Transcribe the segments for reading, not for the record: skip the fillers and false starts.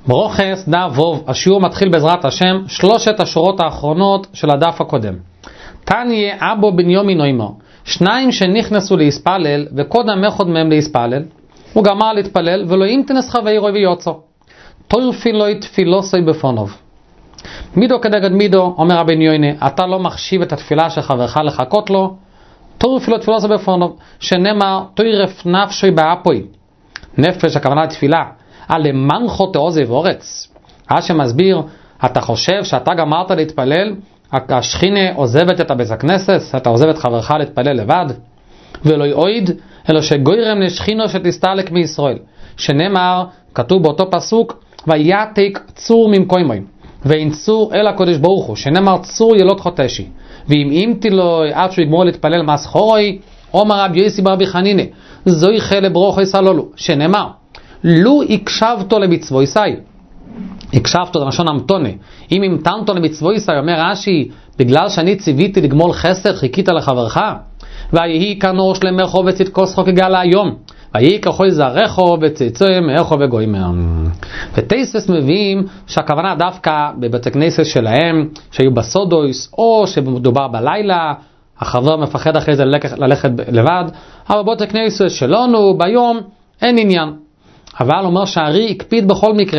ברוכס דף ווב, השיעור מתחיל בעזרת השם, 3 השורות האחרונות של הדף הקודם. תניה אבו בנימין נוימר, 2 שנכנסו להספלל וקודם אחד מהם להספלל, הוא גמר להתפלל ולא ימתנס חברו ויוצא. תורפילוי תפילוסי בפונוב. מידו כנגד מידו, אומר רבי יוינה, אתה לא מחשיב את התפילה של חברך לחכות לו, תורפילוי תפילוסי בפונוב, שנאמר תורף נפשי באפוי. נפש הכוונה תפילה. על מנחו תעוזב אורץ. שמסביר, אתה חושב שאתה גמרת להתפלל, השכינה עוזבת את הבית הכנסת, אתה עוזב את חברך להתפלל לבד, ולא יועיד, אלא שגוירם לשכינו שתסתלק מישראל. שנאמר, כתוב באותו פסוק, ויתק צור ממקוימוי, ואין צור אל הקודש ברוך הוא, שנאמר צור ילוד חוטשי, ואם אימתי לו עד שהוא יגמור להתפלל מסחורוי, אומר רבי יוסי ברבי חנינה, זוהי חלה ברוכו סלולו, שנאמר, לו הקשבתו למצווי, הקשבתו זה לשון המתונה, אם המתנתו למצווי, אומר רש"י, בגלל שאני ציוויתי לגמול חסד, חיכית לחברך, ויהי כנור שלמך וצדקו שחוק הגלה היום, ויהי כחוי זרחו וצצוי מאחו וגוימר. וטייסס מביאים שהכוונה דווקא בבית הכנסת שלהם, שהיו בסודויס, או שמדובר בלילה, החבר מפחד אחרי זה ללכת לבד, אבל בבית הכנסת שלנו ביום אין עניין. אבל אומר שהארי הקפיד בכל מקרה.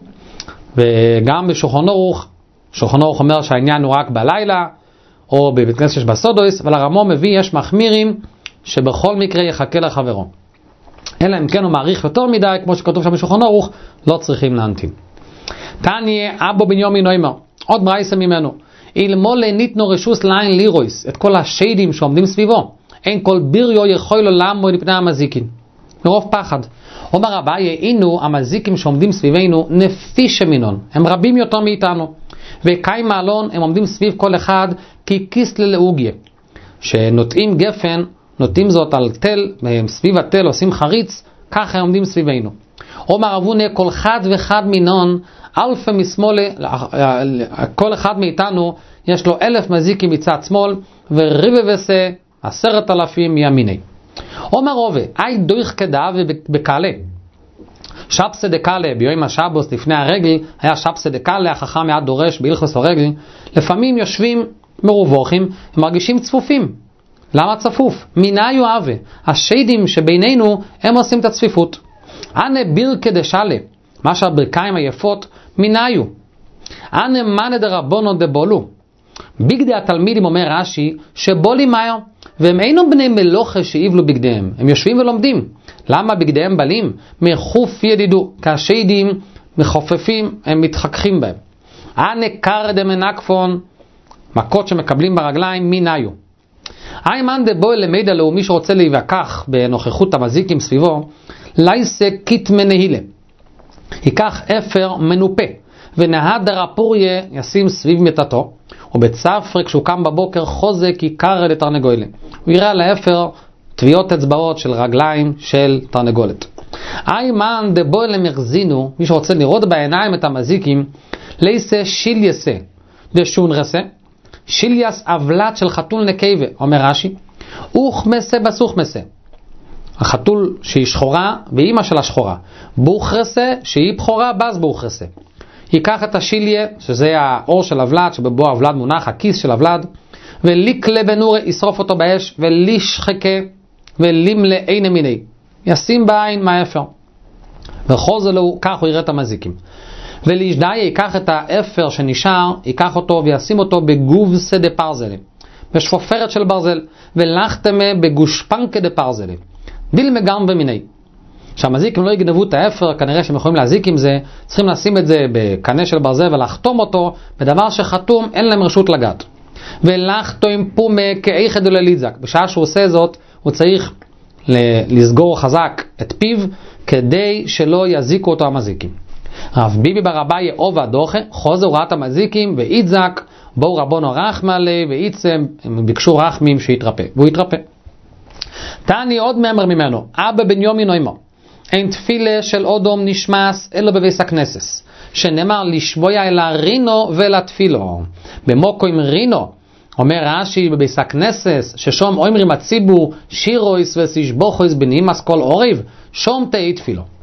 וגם בשולחן ערוך, שולחן ערוך אומר שהעניין הוא רק בלילה, או בבית כנסת שיש בסודויס, אבל הרמו מביא, יש מחמירים שבכל מקרה יחכה לחברו. אלא אם כן הוא מעריך יותר מדי, כמו שכתוב שם בשולחן ערוך, לא צריכים להמתין. תניה אבו בנימין נוימר, עוד ברייסה ממנו, אילמולה ניתנו רשוס לעין לירויס, את כל השיידים שעומדים סביבו, אין כל ביריו יכול לו לעמוד מפני המזיקין. מרוב פחד. אומר אביי, אינו המזיקים שעומדים סביבנו נפיש מינון, הם רבים יותר מאיתנו, וקאי מעלון הם עומדים סביב כל אחד ככיס ללאוגיה, שנוטעים גפן, נוטעים זאת על תל, סביב התל עושים חריץ, ככה הם עומדים סביבנו. אומר אבונה, כל חד וחד מינון, אלפה משמאל, כל אחד מאיתנו יש לו 1,000 מזיקים מצד שמאל, וריבה וסה 10,000 מימיני. אומר רובה, אי דויך כדאב ובקלה. שפסה דקלה, ביום השבוס לפני הרגל, היה שפסה דקלה, החכם מעט דורש בהלכות הרגל, לפעמים יושבים מרובוכים, ומרגישים צפופים. למה צפוף? מיני אוהבה. השיידים שבינינו, הם עושים את הצפיפות. אנה בירקה דשאלה, מה שהברכיים היפות, מיני. אנה מנה דרבונו דבולו. בגדי התלמידים אומר רש"י, שבולי מאיו, והם אינו בני מלוכה שאיבלו בגדיהם, הם יושבים ולומדים. למה בגדיהם בלים? מחוף ידידו, כשיידים מחופפים, הם מתחככים בהם. הנקר דמנקפון, מכות שמקבלים ברגליים, מיניו. איימן דבוי למידע לאומי שרוצה להיווכח בנוכחות המזיקים סביבו, לייסה קיט מנהילה. ייקח אפר מנופה, ונהד הרפוריה ישים סביב מיטתו, ובצפרי כשהוא קם בבוקר חוזק יקר לתרנגולת. הוא יראה על האפר טביעות אצבעות של רגליים של תרנגולת. איימן דבוי למחזינו, מי שרוצה לראות בעיניים את המזיקים, לייסה שילייסה דשון רסה, שילייס אבלת של חתול נקייבה, אומר רש"י, אוכמסה בסוכמסה. החתול שהיא שחורה ואימא שלה שחורה. בוכרסה שהיא בחורה בז בוכרסה. ייקח את השיליה, שזה האור של הבלד, שבבוא הבלד מונח, הכיס של הבלד, וליקלה בנורה, ישרוף אותו באש, ולישחקה, ולימלה אין מיני. ישים בעין מהאפר. וחוזר לו, כך הוא יראה את המזיקים. ולישדאי ייקח את האפר שנשאר, ייקח אותו וישים אותו בגובסה דה פרזלה, בשפופרת של ברזל, ולחתמה בגושפנקה דה פרזלה. דילמה גם במיני. שהמזיקים לא יגנבו את האפר, כנראה שהם יכולים להזיק עם זה, צריכים לשים את זה בקנה של ברזל ולחתום אותו בדבר שחתום, אין להם רשות לגעת. ולחתו עם פומה כאיכד ולליזק. בשעה שהוא עושה זאת, הוא צריך לסגור חזק את פיו, כדי שלא יזיקו אותו המזיקים. רב ביבי ברבה יאובה דוחה, חוזר רעת המזיקים ואיתזק, בואו רבונו רחמה לי ואיצם, הם ביקשו רחמים שיתרפא, והוא יתרפא. תני עוד מאמר ממנו, אבא בנימין נוימר, אין תפילה של אודום נשמס אלא בביס הכנסס, שנאמר לשבויה אל הרינו ולתפילו. במוקו עם רינו, אומר רש"י בביס הכנסס, ששום אומרים הציבור שירויס וסישבוכויס בנימס כל עורב, שום תהי תפילו.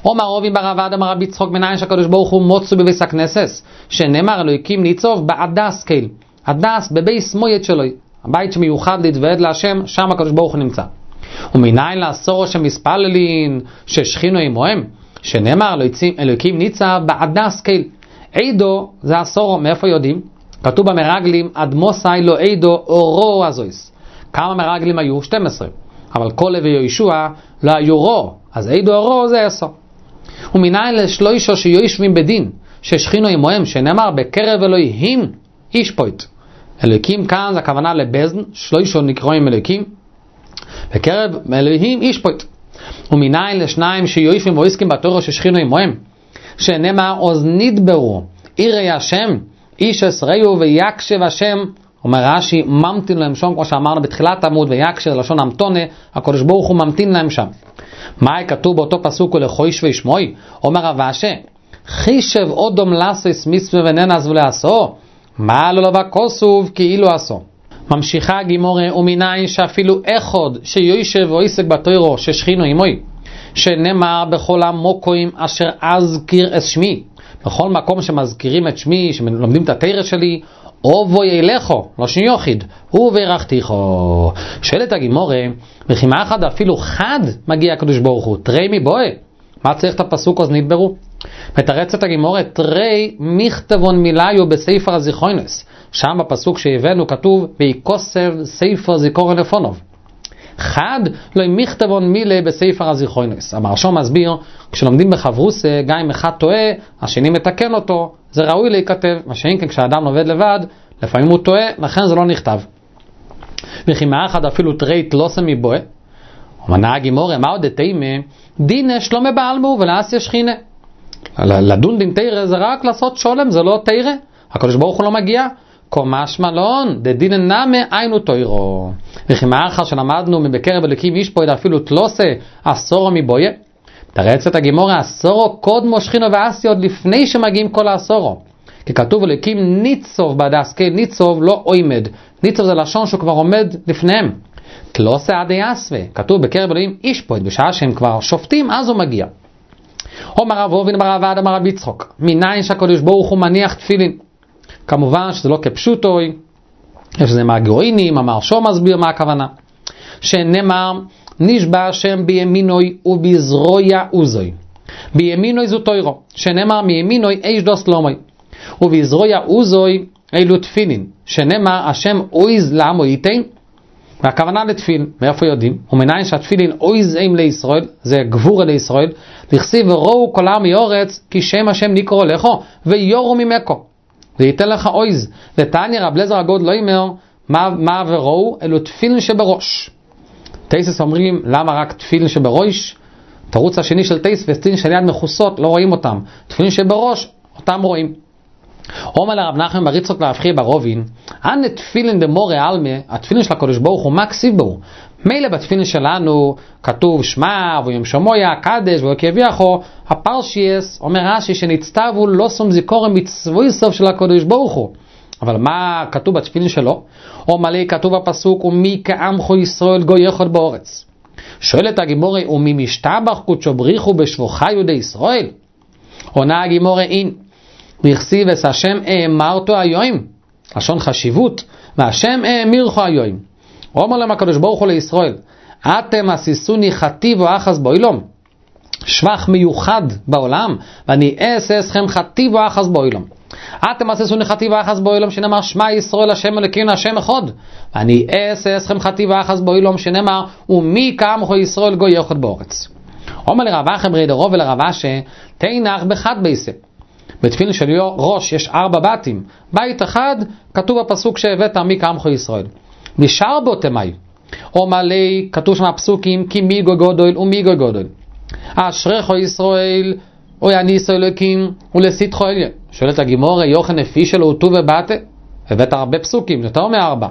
אומר רובין בר אבד אמר רבי יצחוק מניין שהקדוש ברוך הוא מוצו בביס הכנסס, שנאמר אלוהיקים ניצוב בעדס קהיל, הדס בביס מויד שלו, הבית שמיוחד להתוועד להשם, שם הקדוש ברוך הוא נמצא. ומניין לאסורו שמספללין ששכינו עמהם, שנאמר אלוהיקים ניצב בעדס קהיל. עידו זה אסורו, מאיפה יודעים? כתוב במרגלים אדמוסי לא עידו אורו הזויס. כמה מרגלים היו? 12. אבל כל לוי יהושע לא היו רו, אז עידו אורו זה 10. ומניין לשלושה שיושבים בדין ששכינו עמהם, שנאמר בקרב אלוהים איש פויט. אלוהיקים כאן זה הכוונה לבזן, שלושה נקראים אלוהיקים, בקרב אלוהים איש פויט. ומניין לשניים שיושבים ועוסקים בתורה ששכינו עמהם, שנאמר עוז נדברו יראי השם איש אסראו ויקשב השם. אומר רש"י ממתין להם שם, כמו שאמרנו בתחילת עמוד, ויקשב לשון המתונה, הקדוש ברוך הוא ממתין להם שם. מה כתוב באותו פסוק ולחויש וישמוי? אומר רב אשי חישב אודום לעשות מצווה וננס ולעשו, מה לא לבא כוסוב כאילו עשו. ממשיכה הגימורה, ומניין שאפילו אחד שיושב ועוסק בתורה ששכינו עמוי, שנאמר בכל המוקוים אשר אזכיר את שמי, בכל מקום שמזכירים את שמי, שלומדים את התורה שלי, אובו ילכו, לא שני יוחיד, וברכתיכו. שואלת הגימורה, וכימה אחד אפילו חד מגיע הקדוש ברוך הוא, תרי מבואה. מה צריך את הפסוק אז נדברו? מתרצת הגימורה, תרי מכתבון מיליו בספר הזיכרונס. שם בפסוק שהבאנו כתוב, ויקוסב ספר זיכרון לפונוב. חד לא מכתבון מילה בספר הזיכרונס. המרשום מסביר, כשלומדים בחברוס, גם אם אחד טועה, השני מתקן אותו, זה ראוי להיכתב. מה שאין כן כשאדם עובד לבד, לפעמים הוא טועה, לכן זה לא נכתב. וכימה אחד אפילו תרית לא סמי בואה. ומנה הגימורה, מה עוד תימה? דין שלמה בעלמו ולעשיה שכינה. לדון דין תירה זה רק לעשות שולם, זה לא תירה. הקדוש ברוך הוא לא מגיע. קומש מלון, דדין נמה היינו תוירו. וכי מאחר שלמדנו מבקרב אלוקים איש פה אפילו תלוסה עשורו מבויה. תרצת הגימורה עשורו קודמו שכינו ועשי עוד לפני שמגיעים כל העשורו. כי כתוב אלוקים ניצוב בעדס קהיל, ניצוב לא עומד. ניצוב זה לשון שהוא כבר עומד לפניהם. תלוסה עדי אסווה, כתוב בקרב אלוהים איש פה, בשעה שהם כבר שופטים אז הוא מגיע. אומר רב אובין בר אבד אמר רבי יצחוק, מניין שהקדוש ברוך הוא מניח תפילין. כמובן שזה לא כפשוטוי, יש זה מהגאוינים, המרשום מסביר מה הכוונה. שנאמר, נשבע השם בימינוי ובזרויה עוזוי. בימינוי זו תוירו, שנאמר מימינוי איש דוס לומוי. ובזרויה עוזוי אילו תפילין, שנאמר השם אויז לעמו ייתן. והכוונה לתפיל, מאיפה יודעים? ומניין שהתפילין אויז им לישראל, זה גבור לישראל, לכסיב וראו כל העם יורץ, כי שם השם נקרא לכו, ויורו ממקו. וייתן לך אויז. ותניא רב אליעזר הגדול לא אומר, מה וראו? אלו תפילין שבראש. תייסס אומרים, למה רק תפילין שבראש? תירוץ השני של תייסס, תפילין של יד מכוסות, לא רואים אותם. תפילין שבראש, אותם רואים. אומר לרב נחמן בר יצחק להבחיר ברובין, אנה תפילין דמורה אלמה, התפילין של הקדוש ברוך הוא, מה כסיב בו? מילא בתפילין שלנו כתוב שמע ויום שמויה קדש ויקביחו, הפרשייס אומר רש"י שנצטוו לא שום זיכורם מצווי סוף של הקדוש ברוך הוא. אבל מה כתוב בתפילין שלו? או מלא כתוב בפסוק ומי כעמך ישראל גוי אחד בארץ. שואלת הגימורה, ומי משתבח קודשו בריחו בשבוחה יהודי ישראל? עונה הגימורה, אין וכסיב את השם האמרתו היום, לשון חשיבות, והשם האמירכו היום. אומר להם הקדוש ברוך הוא לישראל, אתם עשיסוני חטיב ואחז באילום, שבח מיוחד בעולם, ואני אעשה אתכם חטיב ואחז באילום. אתם עשיסוני חטיב ואחז באילום, שנאמר שמע ישראל השם אלוקינו השם אחד, ואני אעשה אתכם חטיב ואחז באילום, שנאמר ומי כעמך ישראל גוי אחד בארץ. אומר לרב אחי ברידרו ולרב אשי, תנח בחד בייסה. בתפילין של ראש יש 4 בתים. בית אחד כתוב בפסוק שהבאת מי כעמך ישראל. נשאר בו תמי. או מלא כתוב שם הפסוקים כי מי גוי גודל ומי גוי גודל. אשריך ישראל או יניס אלוקים ולסיתך עליון. שואלת הגימורה, יוחנן לפי שלו הוא טוב ובאת? הבאת הרבה פסוקים, יותר מ4.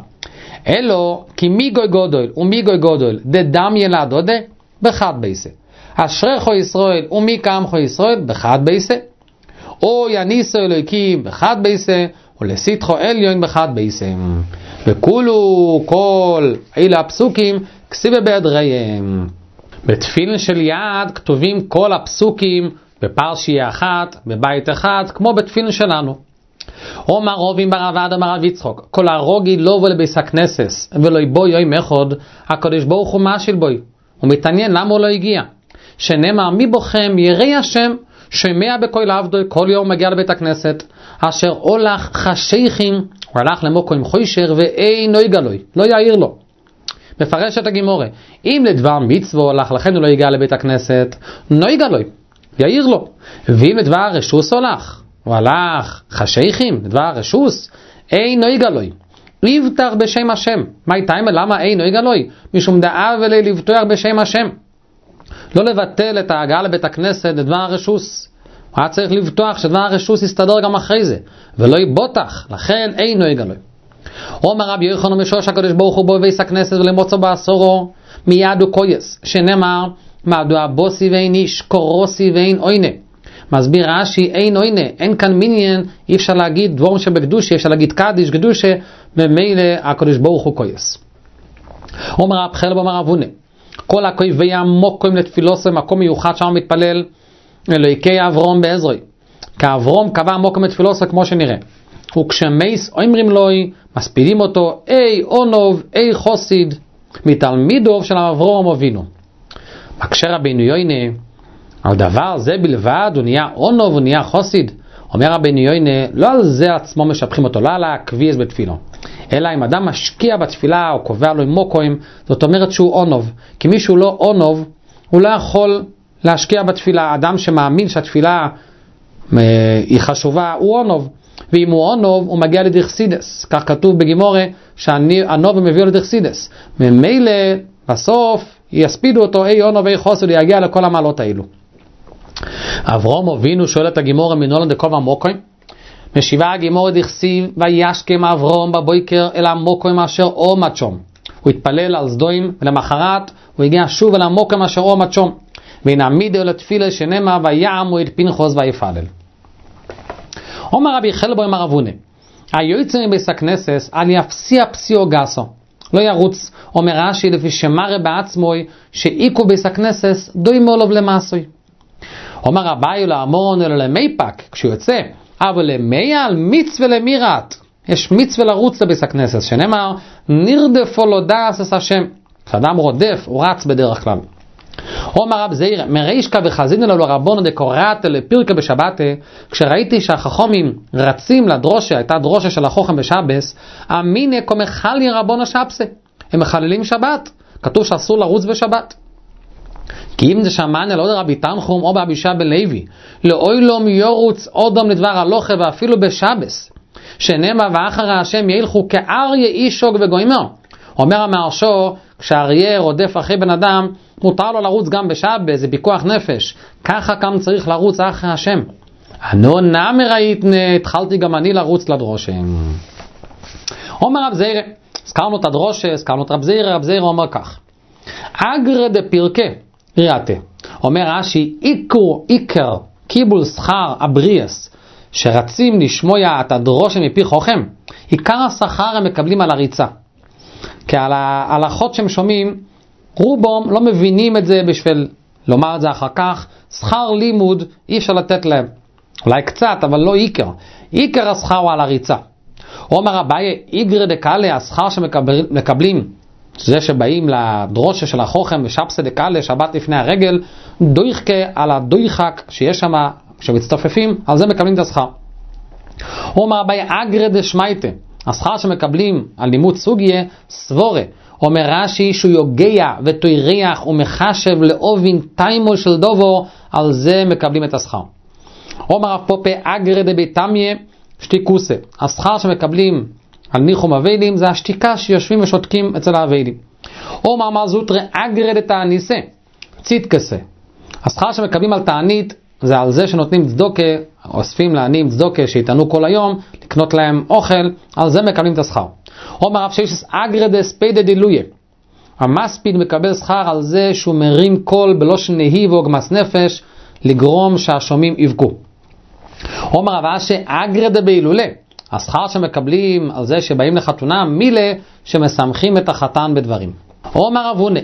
אלו כי מי גוי גודל ומי גוי גודל דדם ילד עודה בחד בייסה. אשריך ישראל ומי כעמך ישראל בחד בייסה. או יניסו אלוקים בחד בייסה, או לסיתחו עליון בחד בייסה. וכולו כל אלה הפסוקים כסיבה בהדריהם. בתפילין של יד כתובים כל הפסוקים בפרשייה אחת, בבית אחד, כמו בתפילין שלנו. אומר רובים ברבד אמר רב יצחוק, כל הרוגי לא בוא לביס הכנסס ולא יבוא יום אחד, הקדוש ברוך הוא משל בוי. הוא מתעניין למה הוא לא הגיע. שנאמר מי בוכם ירא השם שומע בכל עבדו, כל יום מגיע לבית הכנסת, אשר הולך חשיכים, הוא הלך למוקום חוישר ואין יגלוי, לא יעיר לו. מפרש את הגימורה, אם לדבר מצווה הולך לכן הוא לא יגיע לבית הכנסת, לא יגלוי, יעיר לו. ואם לדבר הרשוס הולך, הוא הלך חשיכים, לדבר הרשוס, אין יגלוי, לבטח בשם השם. מה איתיים? למה אין יגלוי? משום דעה ולי לבטח בשם השם. לא לבטל את ההגעה לבית הכנסת לדבר הרשוס. הוא היה צריך לבטוח שדבר הרשוס יסתדר גם אחרי זה, ולא יבוטח, לכן אינו יגלוי. אומר רבי יוחנן משוש הקדוש ברוך הוא בו בבית הכנסת ולמוצא בעשורו מיד הוא כויס, שנאמר מדוע בוסי ואין איש קורוסי ואין אוינה. מסביר רש"י אין אוינה, אין כאן מיניאן, אי אפשר להגיד דבורם שבקדושה, אפשר להגיד קדיש קדושה, במילא הקדוש ברוך הוא כויס. אומר רב חלב אומר אבונה, כל הכויבי המוקום לתפילוסו, מקום מיוחד שם מתפלל אלוהיקי אברום בעזרוי. כאברום קבע מוקום לתפילוסו כמו שנראה. וכשמייס אומרים לוי, מספידים אותו, אי אונוב, אי חוסיד, מתלמידוב של אברום אבינו. מקשר רבינו יוינה, על דבר זה בלבד, הוא נהיה אונוב, הוא נהיה חוסיד. אומר רבינו יוינה, לא על זה עצמו משפחים אותו, לא על הקביעס בתפילו. אלא אם אדם משקיע בתפילה או קובע לו עם מוקוים, זאת אומרת שהוא אונוב. כי מי שהוא לא אונוב, הוא לא יכול להשקיע בתפילה. אדם שמאמין שהתפילה היא חשובה, הוא אונוב. ואם הוא אונוב, הוא מגיע לדרסידס. כך כתוב בגימורה, שהנוב מביא לדרסידס. ממילא, בסוף, יספידו אותו, אי אונוב, אי חוסד, יגיע לכל המעלות האלו. אברום אבינו שואל את הגימורה מנולד דקוב המוקוים. משיבה הגימורה דכסיב וישכם אברום בבוקר אל המוקום אשר עומד שם. הוא התפלל על סדוים ולמחרת הוא הגיע שוב אל המוקום אשר עומד שם. ונעמיד אל התפילה שנאמר ויעמו את פנחס ויפלל. אומר רבי חלבו אמר אבונה, היוצא מבית הכנסת אל יפסיע פסיעו גסו, לא ירוץ. אומר רש"י לפי שמראה בעצמו שאיקו בית הכנסת דוימו לו למעשוי. אומר רבי לאמורון אלו למיפק, כשהוא יוצא אבל למי על מצווה למירת, יש מצווה לרוץ לבית הכנסת, שנאמר נרדפו לו דעס השם. כשאדם רודף הוא רץ בדרך כלל. אומר רב זעיר מרישקה וחזינו לו רבונו דקוראת לפרקה בשבתה, כשראיתי שהחכמים רצים לדרושה, הייתה דרושה של החוכם בשבס, אמיני כמחלי רבונו שבסה, הם מחללים שבת, כתוב שאסור לרוץ בשבת. כי אם זה שמענה לא לרבי תנחום או באבישע בן לוי, לאוילום יורוץ אודם לדבר הלוכה ואפילו בשבס, שנאמר ואחר השם ילכו כאריה אישוק וגוימר. אומר המהרשו, כשאריה רודף אחרי בן אדם, מותר לו לרוץ גם בשבס, זה פיקוח נפש. ככה גם צריך לרוץ אחרי השם. אנו נמי ראיתנה, התחלתי גם אני לרוץ לדרושה. אומר רב זעיר, הזכרנו את הדרושה, הזכרנו את רב זעיר אומר כך. אגרא דפירקה ראתה. אומר רש"י, עיקר קיבול שכר הבריאס, שרצים לשמוע את הדרושה מפי חוכם, עיקר השכר הם מקבלים על הריצה. כי על ההלכות שהם שומעים, רובם לא מבינים את זה בשביל לומר את זה אחר כך. שכר לימוד אי אפשר לתת להם. אולי קצת, אבל לא עיקר. עיקר השכר הוא על הריצה. אומר אביי, איגרא דקאלה, השכר שמקבלים, זה שבאים לדרושה של החוכם ושבסה דקאלה, שבת לפני הרגל, דויחקה על הדויחק שיש שם, שמצטופפים, על זה מקבלים את השכר. אומר אביי, אגרא דשמייטה, השכר שמקבלים על לימוד סוגיה, סבורה. אומר רש"י שהוא יוגע ותויריח ומחשב לאובין טיימו של דובו, על זה מקבלים את השכר. אומר הפופה אגרא דביתמיה שתיקוסה, השכר שמקבלים על ניחום אביידים זה השתיקה שיושבים ושותקים אצל האביידים. אומר מזוטרי אגרא דתעניסה ציטקסה, השכר שמקבלים על תענית זה על זה שנותנים צדוקה, אוספים לעניים צדוקה שיתענו כל היום, לקנות להם אוכל, על זה מקבלים את השכר. אומר רב שיישס אגרא דספיידא דילויה, המספיד מקבל שכר על זה שהוא מרים קול בלושן נהיב וגמס נפש, לגרום שהשומעים יבכו. אומר רב אשי אגרא דבהילולה, השכר שמקבלים על זה שבאים לחתונה, מילה שמשמחים את החתן בדברים. אומר רב הונא,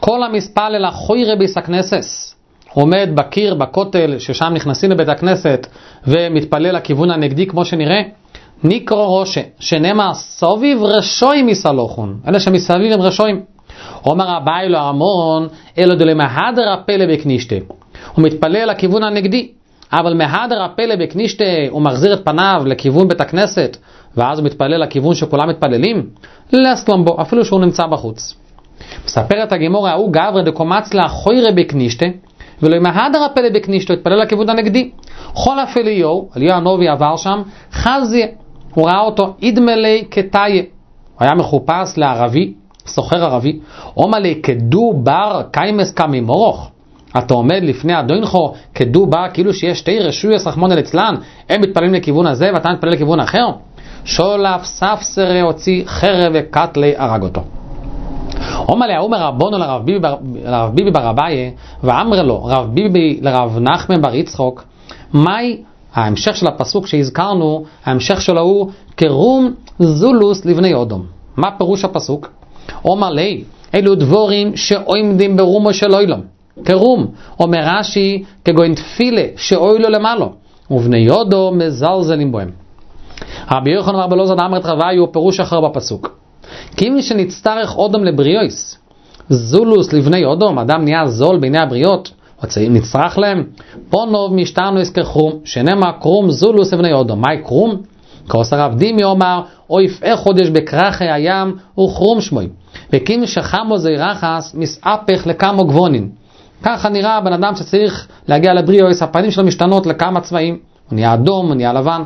כל המספלל החוירה ביס הכנסס, עומד בקיר בכותל ששם נכנסים לבית הכנסת ומתפלל לכיוון הנגדי כמו שנראה, נקרא ראשה, שנאמר סוביב רשוי מסלוחון, אלה שמסביב הם רשויים. אומר אביי לו המון, אלו דלמהדר הפלא בקנישתה, הוא מתפלל לכיוון הנגדי, אבל מהדר הפלא בקנישתה הוא מחזיר את פניו לכיוון בית הכנסת, ואז הוא מתפלל לכיוון שכולם מתפללים, לסלום בו, אפילו שהוא נמצא בחוץ. מספר את הגימור, הוא גברה דקומץ לה חוירה בקנישתה, ולא מהדר הפלא בקנישתה, הוא התפלל לכיוון הנגדי. כל אפליהו, אליהו הנובי עבר שם, חזיה, הוא ראה אותו, אידמלי כתאיה, הוא היה מחופש לערבי, סוחר ערבי, אומלי כדו בר קיימס קמי מורוך, אתה עומד לפני אדוינכו כדו בר, כאילו שיש שתי רשויות רחמנא ליצלן, הם מתפללים לכיוון הזה ואתה מתפלל לכיוון אחר, שולף ספסרי הוציא חרב וקטלי הרג אותו. אומלי האומר רבונו לרב ביבי בר אביי, ואמר לו רב ביבי לרב נחמן בר יצחוק, מהי ההמשך של הפסוק שהזכרנו, ההמשך שלו הוא קרום זולוס לבני אדום. מה פירוש הפסוק? אומר לי, אלו דבורים שעומדים ברומו של אוילום. קרום, אומר רש"י, כגון תפילה שאוילו למעלו, ובני אדום מזלזלים בהם. רבי יוחנן בר אלעזר אמר את רביי הוא פירוש אחר בפסוק. כי אם שנצטרך אדום לבריאוס, זולוס לבני אדום, אדם נהיה זול בעיני הבריאות, נצטרך להם, פונוב משתרנו כחרום, שנאמר קרום זולוס לבני אדום. מהי קרום? כעוס הרב דימי אומר, או יפעה חודש בקרחי הים וחרום שמוי, וקים שחמו זי רחס מסעפך לכמה גבונין. ככה נראה בן אדם שצריך להגיע לבריאוס, הפנים שלו משתנות לכמה צבעים, הוא נהיה אדום, הוא נהיה לבן.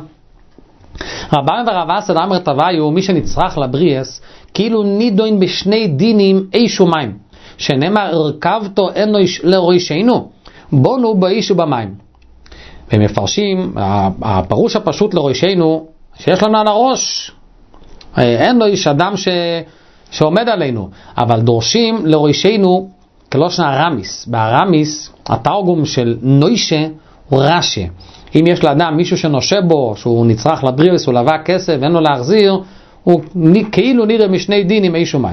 רבם ורב אסד אמר את הוויו, מי שנצרך לבריאס, כאילו נידוין בשני דינים איש ומים, שנאמר הרכבתו אנוש לראשנו, בונו באיש ובמים. והם מפרשים, הפירוש הפשוט לראשנו, שיש לנו על הראש, אנוש אדם שעומד עלינו, אבל דורשים לראשנו כלושן הרמיס. בהרמיס, התרגום של נוישה הוא רשא. אם יש לאדם מישהו שנושה בו, שהוא נצרך לבריאוס, הוא לבא כסף ואין לו להחזיר, הוא כאילו נראה משני דינים איש ומים.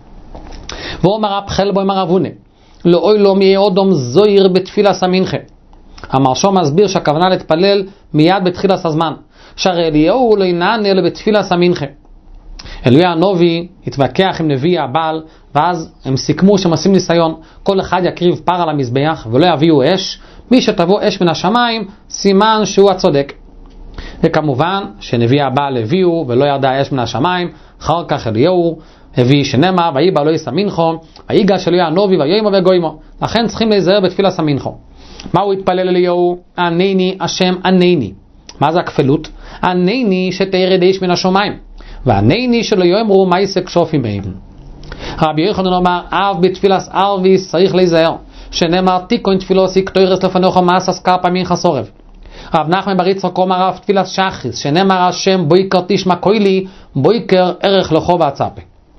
ואומר רב חלבו אמר אבונה, לא אוי לא מי אודום זויר בתפילה סמינכה. המרשו מסביר שהכוונה להתפלל מיד בתחילת הזמן, שהרי אליהו לא ינען אלא בתפילה סמינכה. אליהו הנובי התווכח עם נביא הבעל, ואז הם סיכמו שהם עושים ניסיון, כל אחד יקריב פר על המזבח ולא יביאו אש, מי שתבוא אש מן השמיים סימן שהוא הצודק. וכמובן שנביא הבעל הביאו ולא ירדה אש מן השמיים. אחר כך אליהו הביא שנאמר ויבא אלוהי סמינכו ויגש אליהו הנובי ויאמר וגוימו. לכן צריכים להיזהר בתפילה סמינכו. מה הוא התפלל אליהו? ענני השם ענני. מה זה הכפלות? ענני שתירד אש מן השמיים, וענני שלא יאמרו מה יעשה כשופים בהם. רבי יוחנן אומר, אב בתפילס ערביס צריך להיזהר, שנאמר תיקון תפילוס יקטוירס לפניך מאסס כרפא מנחה סורב. רב נחמן בר יצחק אומר רב תפילס שחריס, שנאמר השם בויקר תשמע קולי, בויקר ערך לכו והצפה.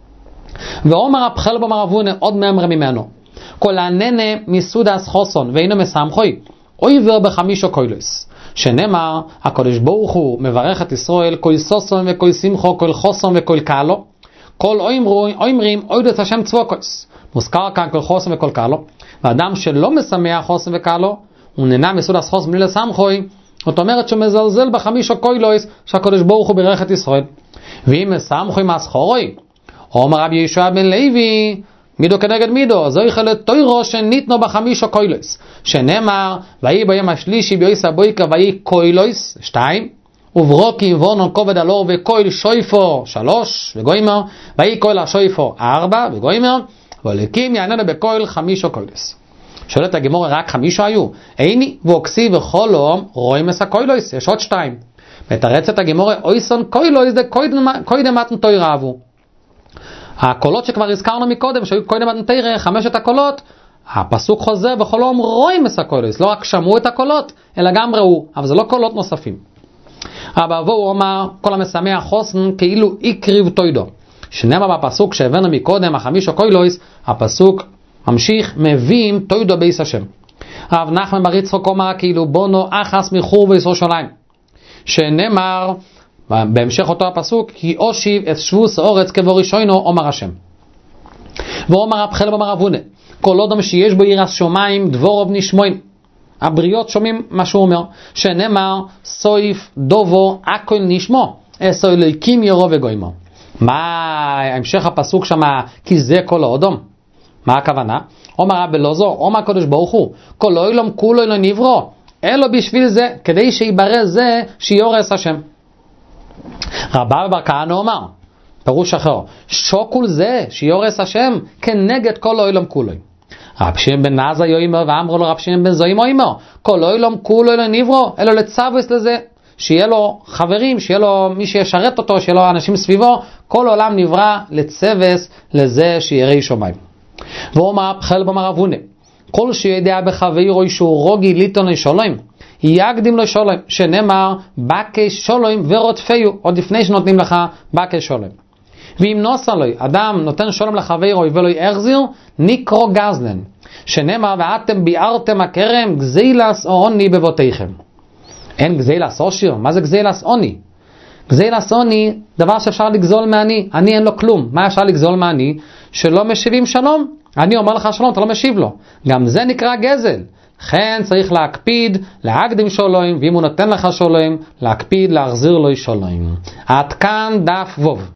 ואומר רב חלבו אמר אבונה עוד מאמר ממנו, כל הננה מסודס חוסון ואינו מסמכוי, אויבר בחמישו קוילוס. שנאמר הקדוש ברוך הוא מברך את ישראל כל סוסון וכל שמחו, כל חוסון וכל קהלו, כל אומרים אוידות השם צבוקוס. מוזכר כאן כל חוסן וכל קהלו, ואדם שלא משמח חוסן וקהלו, הוא נהנה מסודס חוסן בלי לסמכוי, זאת אומרת שהוא מזלזל בחמישו קוילוס שהקדוש ברוך הוא ברך את ישראל. ואם מסמכוי מסחורוי, אומר רבי ישוע בן לוי, מידו כנגד מידו, זוהי חלת תוירו שניתנו בחמישו קוילוס, שנאמר, ויהי ביום השלישי ביועס הבויקר ויהי קוילוס, 2, וברוקים וונון כובד אלור וקויל שויפו, 3, וגוימר, ויהי קויל השויפו, 4, וגוימר, ולקים יעננו בקויל 5 קוילוס. שואלת הגמור, רק 5 היו? איני ואוקסי וחולום רואים את הקוילוס, יש עוד 2. מתרצת הגמור, אויסון קוילוס דה קוידם מתן תוירה אבו. הקולות שכבר הזכרנו מקודם, שהיו קודם מתן תוירה, 5 הקולות, הפסוק חוזר וחולום רואים את הקוילוס, לא רק שמעו את הקולות, אלא גם ראו, אבל זה לא קולות נוספים. אבל הוא אומר, כל המשמח חוסן כאילו יקריב תוידו. שנאמר בפסוק שהבאנו מקודם, 5 קוילוס, הפסוק ממשיך, מביאים תוידו בייס השם. רב נחמן בר יצחק אומר, כאילו בונו אחס מחור בירושלים. שנאמר, בהמשך אותו הפסוק, כי אושיב את שבוס אורץ כבו ראשונו, אומר השם. ואומר רב חלב אמר אבונה, כל אדם שיש בו יראת שמיים דבורוב נשמעים. הבריות שומעים מה שהוא אומר, שנאמר סויף דובו הכל נשמו, אסו אלוהיקים ירו וגוימו. מה המשך הפסוק שם, כי זה כל האדום? מה הכוונה? אומר רבי אלעזר, אומר הקדוש ברוך הוא, כל העולם כולו לא נברא, אלא בשביל זה, כדי שיברא זה שיורס השם. רבא בר כהנא אומר, פירוש אחר, שוקול זה שיורס השם כנגד כל העולם כולו. רב שמעון בן עזאי יאמר ואמרו לו רב שמעון בן זויים יאמר, כל העולם כולו לא נברא, אלא לצוות לזה, שיהיה לו חברים, שיהיה לו מי שישרת אותו, שיהיה לו אנשים סביבו, כל העולם נברא לצוות לזה שירא שמיים. ואומר בחל במר אבונה, כל שיודע בחברו שהוא רוגי ליטון לשלום, יקדים לו שלום, שנאמר בקש שלום ורודפיו, עוד לפני שנותנים לך בקש שלום. ואם נוסע לו, אדם נותן שלום לחברו ולא יחזיר, נקרא גזלן, שנאמר ואתם ביארתם הכרם גזילס עוני בבותיכם. אין גזילס עושר, מה זה גזילס עוני? גזילס עוני, דבר שאפשר לגזול מעני, אני אין לו כלום, מה אפשר לגזול מעני? שלא משיבים שלום, אני אומר לך שלום, אתה לא משיב לו, גם זה נקרא גזל. לכן צריך להקפיד, להקדים שלום, ואם הוא נותן לך שלום, להקפיד להחזיר לו שלום. עד כאן דף וו.